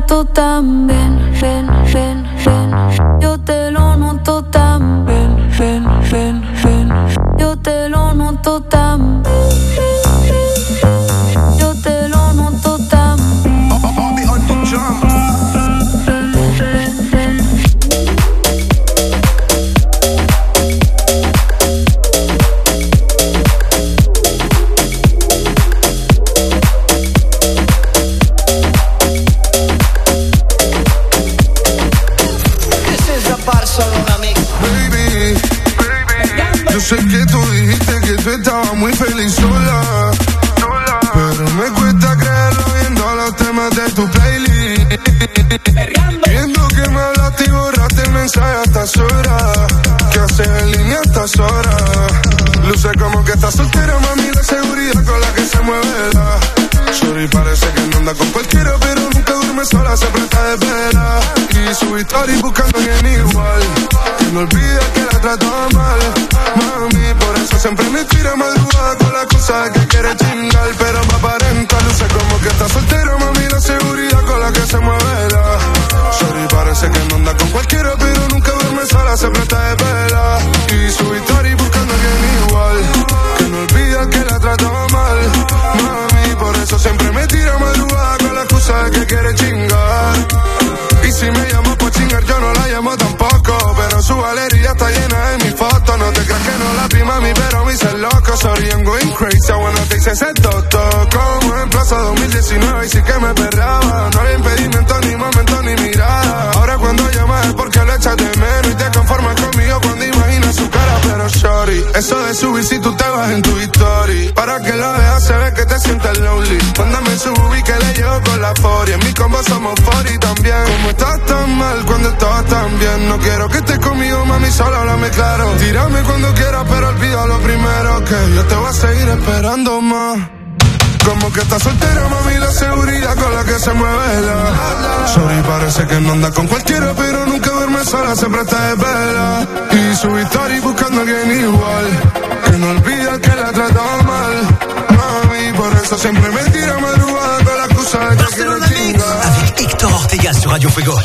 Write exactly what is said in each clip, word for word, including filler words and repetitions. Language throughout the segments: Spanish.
noto también, ven, ven, ven. Yo te lo noto también, ven, ven, ven. Yo te lo noto también. Yo te lo noto también. Bobby on the drums. Yo sé que tú dijiste que tú estabas muy feliz sola, sola. Pero me cuesta creerlo viendo los temas de tu playlist. Viendo que me hablaste y borraste el mensaje a estas horas. Que haces en línea a estas horas. Luce como que estás soltera, mami, la seguridad con la que se mueve la. Sorry, parece que no anda con cualquiera, pero nunca duerme sola, siempre está de vela. Y su historia buscando a alguien igual. Y no olvida que la trataba mal. Mami, por eso siempre me tira madrugada con la cosa de que quiere chingar. Pero me aparenta, luce como que está soltera, mami, la seguridad con la que se mueve la. Sorry, parece que no anda con cualquiera, pero nunca duerme sola, siempre está de vela. Y su historia buscando a alguien igual. Que no olvida que la trataba mal. Mami, por eso siempre me tira madrugada con la excusa de que quiere chingar. Y si me llamo por chingar, yo no la llamo tampoco. Pero su galería está llena de mis fotos. No te creas que no la prima a mí, pero me hice loco. Sorry, I'm going crazy, I wanna take ese toto. Como en Plaza dos mil diecinueve y sí que me perraba. No hay impedimento, ni momento, ni mirada. Ahora cuando llamas es porque lo echas de menos. Y te conformas conmigo cuando imaginas su cara. Pero sorry, eso de subir si tú te vas en tu history. Para que lo veas se ve que te sientes lonely. Mándame su boobie que le llevo con la foria. En mi combo somos forty también. Como estás tan mal cuando estabas tan bien. No quiero que estés conmigo, mami, solo háblame claro. Tírame cuando quieras, pero olvida lo primero. Que yo te voy a seguir esperando más. Como que estás soltera, mami, la seguridad con la que se mueve la. Sorry, parece que no anda con cualquiera, pero nunca duerme sola, siempre está de vela. Y su historia buscando a alguien igual. Que no olvida que la trataba mal. Mami, por eso siempre me tira madrugada con la excusa de que quiero chingar. Avec Hector Ortega sur Radio Fuego.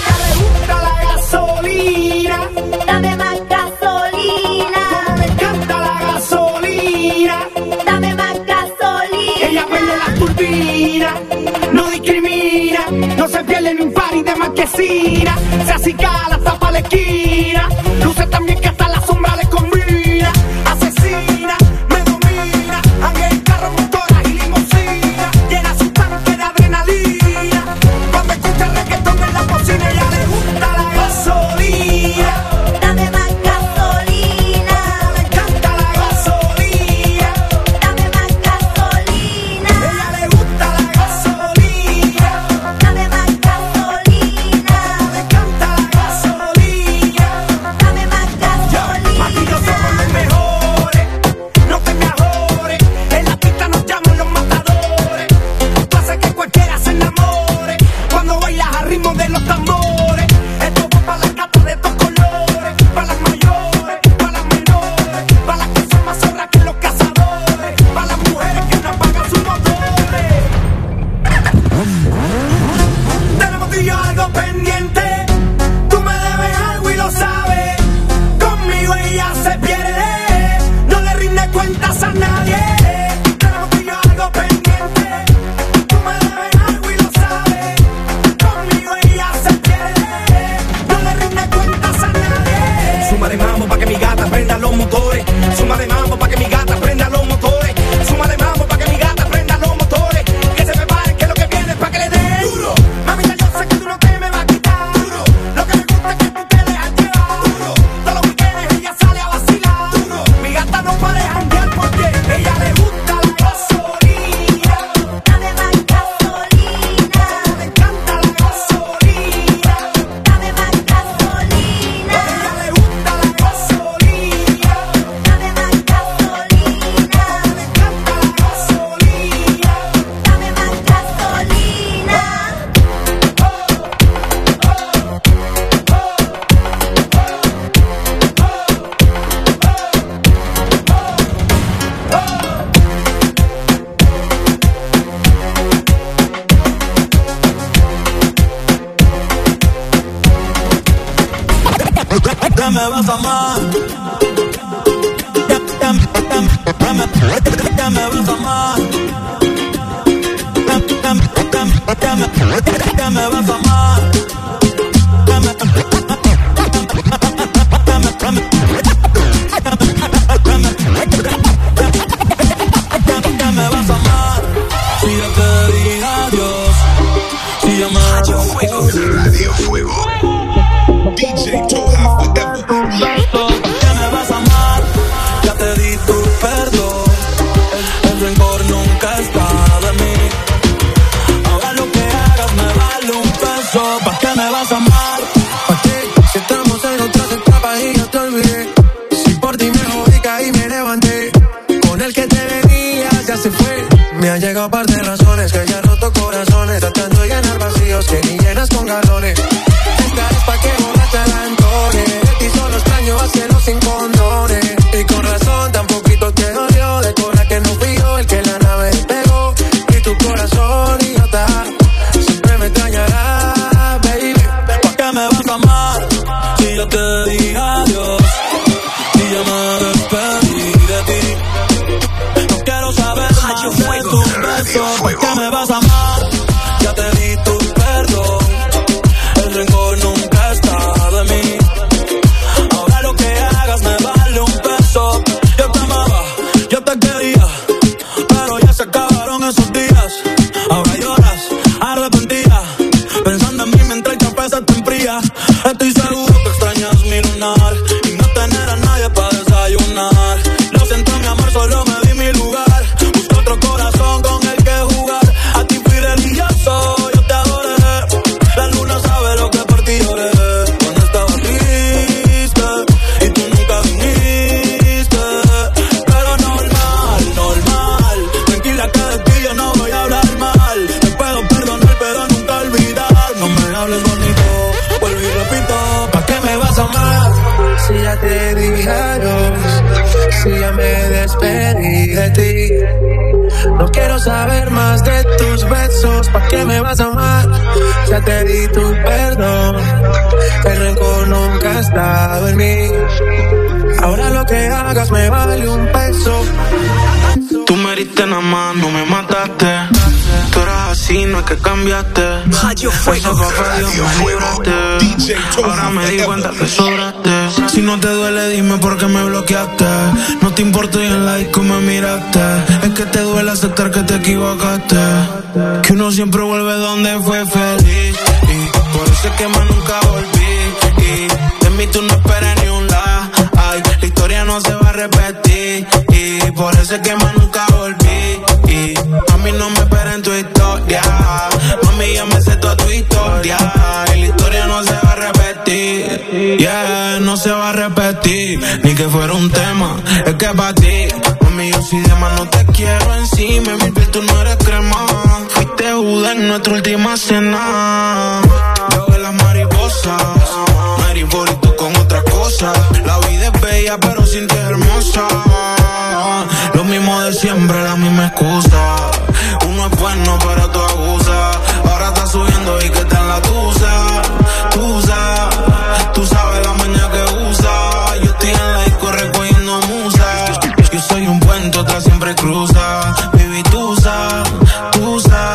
La gasolina, dame más gasolina. Como me encanta la gasolina, dame más gasolina. ella prende la turbina, no discrimina, no se pierde en un party de marquesina. Se acicala, tapa la esquina, luce también que hasta la sombra le combina. Asesina, me domina, anda en carro, motora y limusina. Llena su tanque de adrenalina, cuando escucha reggaetón en la cocina ella le gusta la gasolina. Dame más gasolina. Me encanta la gasolina, Dame más gasolina. ella le gusta la gasolina. Dame más gasolina. Me encanta la gasolina. Dame más gasolina. Aquí no somos los mejores, no te me ajores. En la pista nos llaman los matadores. Tú haces que cualquiera se enamore cuando bailas al ritmo de los tambores. Esto va para las gatas de estos colores, para las mayores, para las menores, para las que son más zorras que los cazadores, para las mujeres que no apagan sus motores. Tenemos tú y yo algo pendiente. Tú me debes algo y lo sabes. Conmigo ella se pierde, no le rinde cuentas a nadie. Tenemos tú y yo algo pendiente. Tú me debes algo y lo sabes. Conmigo ella se pierde, no le rinde cuentas a nadie. Súmale mambo pa' que mi gata prenda los motores. Súmale mambo pa' que mi gata prenda los motores. Súmale mambo pa' que mi gata prenda los motores. Que se preparen que lo que viene es pa' que le den duro. Mami, ya yo sé que tú no te me vas a quitar. me vas a amar. Ya, ya, ya, ya, me, ya me vas a amar. Ya, ya, ya, ya, me, ya me vas a amar. Ya me, ya me, ya me vas a amar. Si ya te dije adiós, si ya me Radio Fuego. Radio Fuego. D J Toja Forever. ya me vas a amar. Ya te di tu perdón. El, el rencor nunca está de mí. Ahora lo que hagas me vale un peso. ¿Pa' qué me vas a amar? ¿Pa' qué? Si estamos en otras etapas y ya te olvidé. Si por ti me jodí, caí, me levanté. Con el que te venías ya se fue. Me han llegado par de razones que ya roto corazones, tratando de llenar vacíos que ni llenas con galones. Esta es pa' que borracha la entone. De ti solo extraño a cielo sin condones. Y con razón tan poquito te dolió. De cobra que no fui yo el que la nave despegó. Y tu corazón idiota siempre me extrañará, baby. ¿Pa' qué me vas a amar? Si yo te dije adiós, si ya me despedí de ti. No quiero saber más de tus besos. ¿Pa' qué me vas a amar? Ya te di tu perdón. El rencor nunca está de mí. Ahora lo que hagas me vale un peso. Yo te amaba, yo te quería, pero ya se acabaron esos días. Ahora lloras, arrepentida, pensando en mí mientras el café se te enfría. Estoy seguro que extrañas mi lunar y no tener a nadie para desayunar. Lo siento, mi amor, solo me di mi lugar. Busco otro corazón con el que jugar. A ti fui religioso, yo te adoré. La luna sabe lo que por ti lloré. Cuando estaba triste y tú nunca viniste. Pero normal, normal. Tranquila que de ti yo no voy a hablar mal. Te puedo perdonar pero nunca olvidar. No me hables bonito, vuelvo y repito. ¿Pa' qué me vas a amar? Si ya te dije adiós, si ya me despedí de ti. No quiero saber más de tus besos. ¿Pa' qué me vas a amar? Ya te di tu perdón. El rencor nunca ha estado en mí. Ahora lo que hagas me vale un peso. Tú me heriste nada más, no me mataste. Tú eras así, no es que cambiaste. Radio Fuego. Eso, papá, Dios, me libraste. D J Ahora me di cuenta que sobraste. Si no te duele, dime por qué me bloqueaste. No te importa y en la disco me miraste. Es que te duele aceptar que te equivocaste. Que uno siempre vuelve donde fue feliz. Y por eso es que más nunca volví. Y de mí tú no esperas ni un la. Ay, la historia no se va a repetir. Y por eso es que más nunca volví. Y a mí no me espera en tu historia. Mami, ya me sé toda tu historia. Y la historia no se va a repetir. Yeah, no se va a repetir. Ni que fuera un tema, es que para ti. Mami, yo si de más no te quiero encima. Mi piel tú no eres crema. Fuiste Judas en nuestra última cena. Yo veo las mariposas. Mary tú con otra cosa. La vida es bella pero sin ti es hermosa. Lo mismo de siempre, la misma excusa. Uno es bueno pero tú abusas. Ahora estás subiendo y que está en la tusa. Tusa, tú sabes la maña que usa. Yo estoy en la disco recogiendo musa. Yo soy un puente, otra siempre cruza. Baby, tusa, tusa.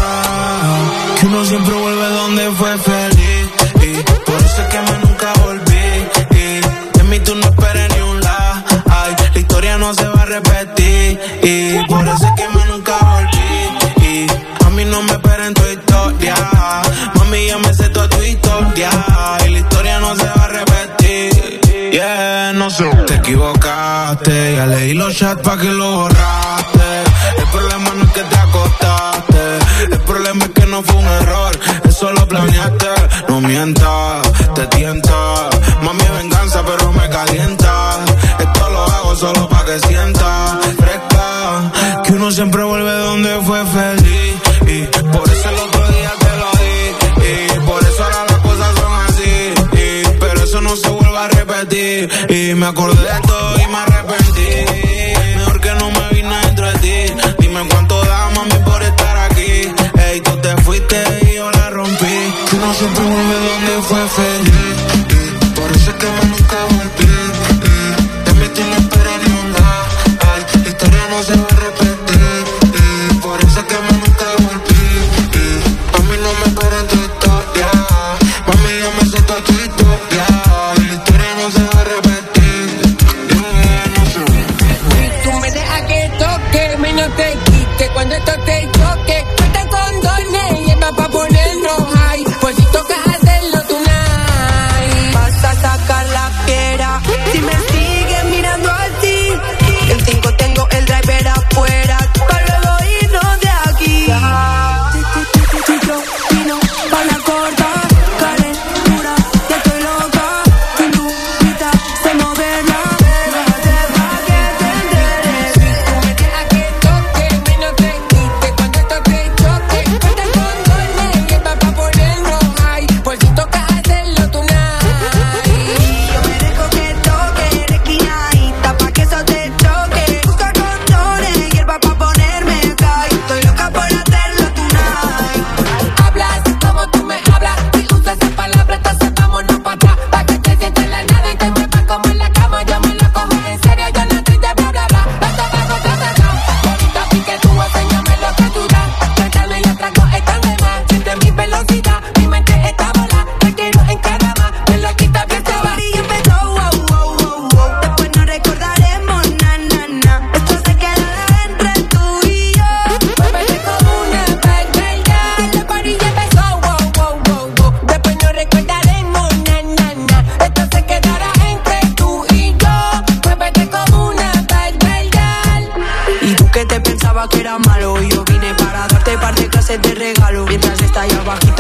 Que uno siempre vuelve donde fue feliz. Y por eso es que más nunca volví. Y de mí tú no esperes ni un la. Ay, la historia no se va a repetir. Y por eso es que más nunca volví. Y a mí no me espera en tu historia. Mami, ya me sé toda tu historia. Y la historia no se va a repetir. Yeah, no sé. Te equivocaste. Ya leí los chats pa' que lo borraste. El problema no es que te acostaste. El problema es que no fue un error. Eso lo planeaste. No mientas, te tienta. Mami, venganza, pero me calienta. Esto lo hago solo pa' que sienta fresca. Que uno siempre vuelve donde fue feliz. Y por eso el otro día te lo di. Y por eso ahora las cosas son así. Y pero eso no se vuelve a repetir. Y me acordé de todo y me arrepentí. Mejor que no me vine dentro de ti. Dime cuánto da, mami, por estar aquí. Ey, tú te fuiste y yo la rompí. Que uno siempre vuelve donde fue feliz. Y por eso es que me nunca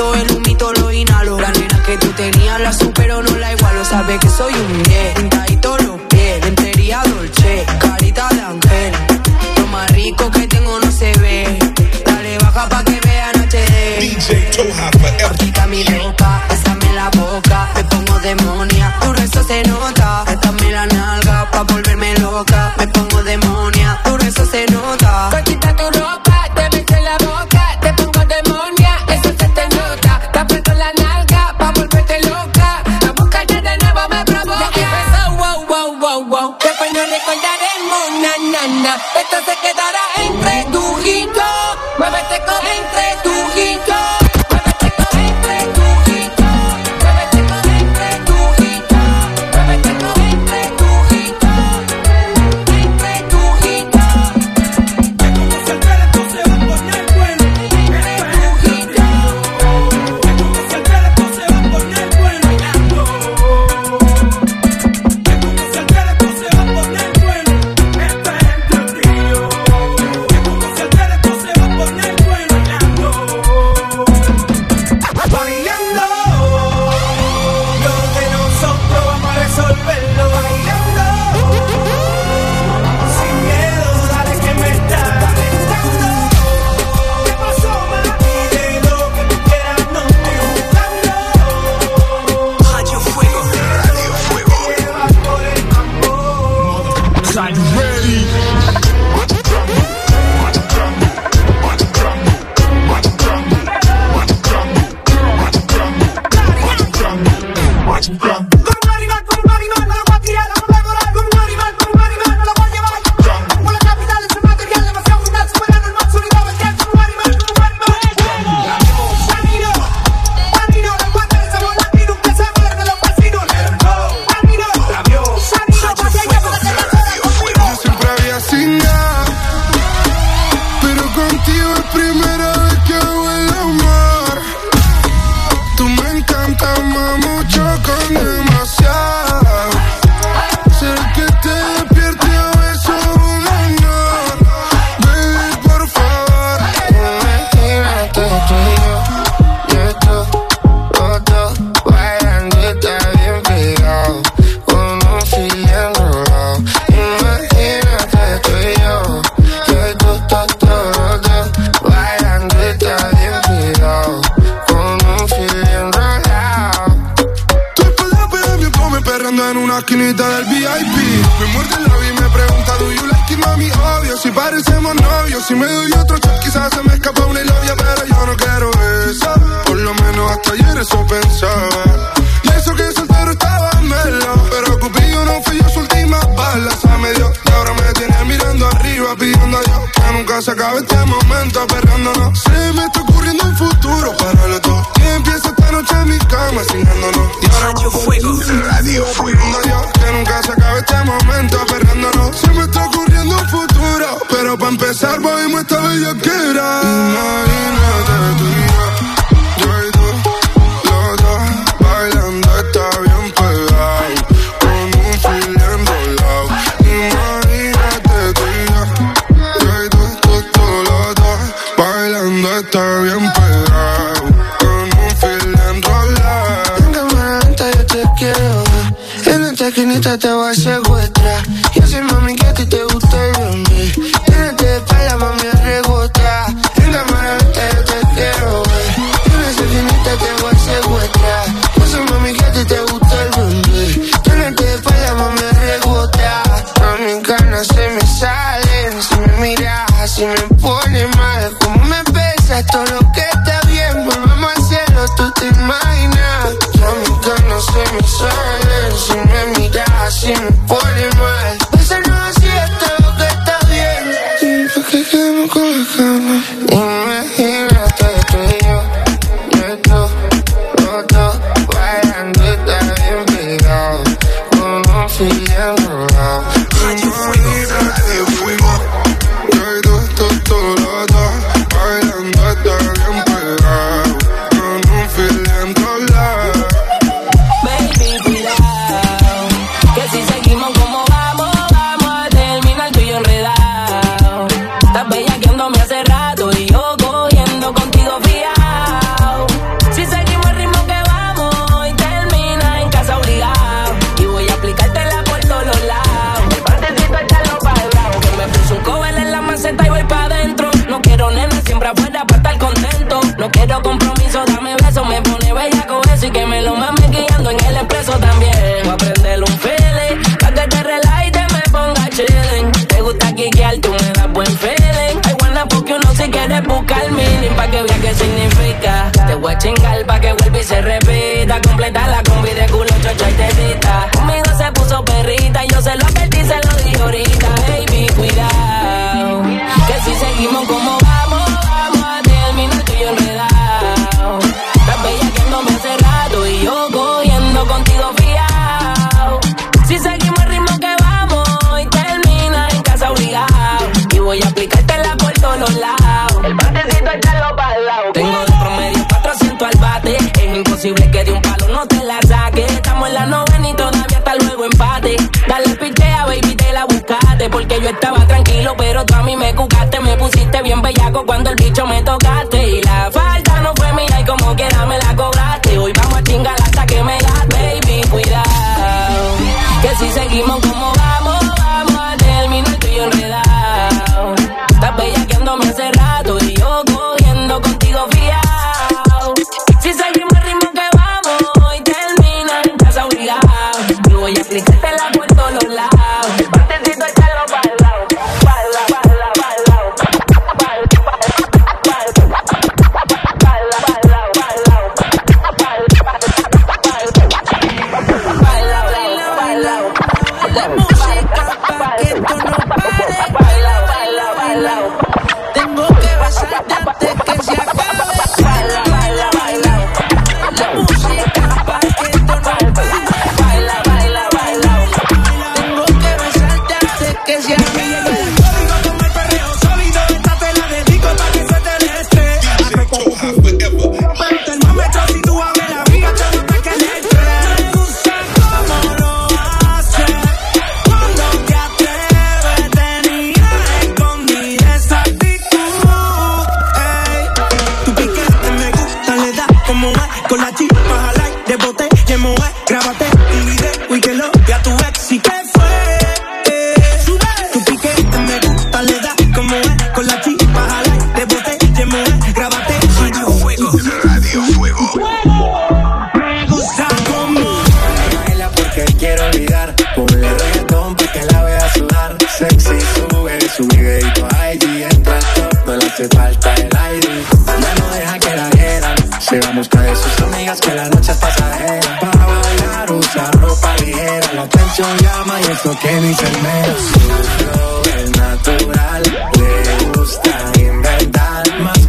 humito, el humito lo inhalo. La nena que tú tenías la supero, no la igualo. Sabe que soy un diez, pintaditos los pies, lentería dolce, carita de ángel. Lo más rico que tengo no se ve. Dale baja pa' que vean H D. D J Toja forever. Quita mi ropa, bésame la boca, me pongo demonia, tu rezo se nota. Préstame la nalga pa' volverme loca, me pongo demonia, tu rezo se nota. Pues quita tu ropa, te beso en la boca, te pongo demonia, eso se te nota. Te aprieto la nalga pa' volverte loca, a buscarte de nuevo me provoca. Ya empezó, wow, wow, wow, wow, después no recordaremos, na, na, na. Esto se quedará entre tú y yo, muévete con entre tú y yo. Te voy a secuestrar. Yo sé, mami, que a ti te gusta el rumbi. Tienes de espalda, mami, a rebotar. En cámara lenta yo te quiero ver. En esa esquinita te voy a secuestrar. Yo sé, mami, que a ti te gusta el rumbi. Tienes de espalda, mami, a rebotar. A mis ganas se me salen. Si me miras así me pone mal. Como me besas, todo lo que está bien. Volvemos a hacerlo, tú te imaginas. A mis ganas se me salen. Si me miras así me pone mal. Bésame así hasta lo que está bien. Y pa' que quedemos con las ganas. Imagínate tú y yo, yo y tú, los dos bailando, está bien pegado, con un fil enrolado. Imagínate tú y yo, yo y tú, tú, tú, los dos bailando, está bien pegado, con un fil enrolado. cita. Te voy a chingar pa' que vuelva y se repita. Completa la combi de culo, chocho y tetita. Conmigo se puso perrita, yo se lo advertí, se lo dije ahorita. Baby, cuidado, que si seguimos como vamos, vamos a terminar tú y yo enredado. Estás bellaqueándome hace rato y yo cogiendo contigo fiao. Si seguimos el ritmo que vamos y termina en casa obligado. Y voy a aplicártela por todos los lados. El batecito echarlo para el lado. Tengo de promedio cuatrocientos al bate. Es imposible que de un palo no te la saque. Estamos en la novena y todavía hasta luego empate. Dale pichea, baby, te la buscaste. Porque yo estaba tranquilo, pero tú a mí me cucaste. Me pusiste bien bellaco cuando el bicho me tocaste. Y la falta no fue mía y como quiera me la cobraste. Hoy vamos a chingar hasta que me das, baby, cuidado. Que si seguimos como vamos, vamos a terminar tú y yo enredado. Estás bellaqueándome hace rato y yo cogiendo contigo fiao. Si seguimos el ritmo que vamos y termina en casa obligado. Y voy a aplicártela por todos los lados. El batecito echarlo para el lado, para el lado, para el lado, para el lado, para el lado, para el lado, para el lado, para el lado, para el lado, para el lado. La música pa' que esto no pare. Baila, baila, baila. Tengo que besarte antes que se acabe. Baila, baila, baila. La música pa' que esto no pare. Baila, baila, baila. Tengo que besarte antes que se acabe. Código como el perreo sólido. Esta te la dedico pa' que se te destre. Pero el termómetro si tú abres la viga te nota que le entre. Me gusta cómo lo hace. Cuando te atreves tenía escondida esa actitud. Ey, tu piquete me gusta, le da como es. Con la chispa al aire, boté, que mover. Grábate un video y que lo vea tu ex y que fue. Eh, tu piquete me gusta, le da como es. Con la chispa al aire, boté, que mover. Grábate Radio Fuego. Radio Fuego. me gusta como Baila porque quiero olvidar. Ponle reggaetón pa' que la vea sudar. Sexy, sube su videito a I G. Entra al top, no le hace falta el I D. Ya no deja que la hieran. Se va a buscar de sus amigas que la noche es pasajera. Para bailar usa ropa ligera. La atención llama y eso que ni se mera. Su flow es natural. Le gusta inventar. Más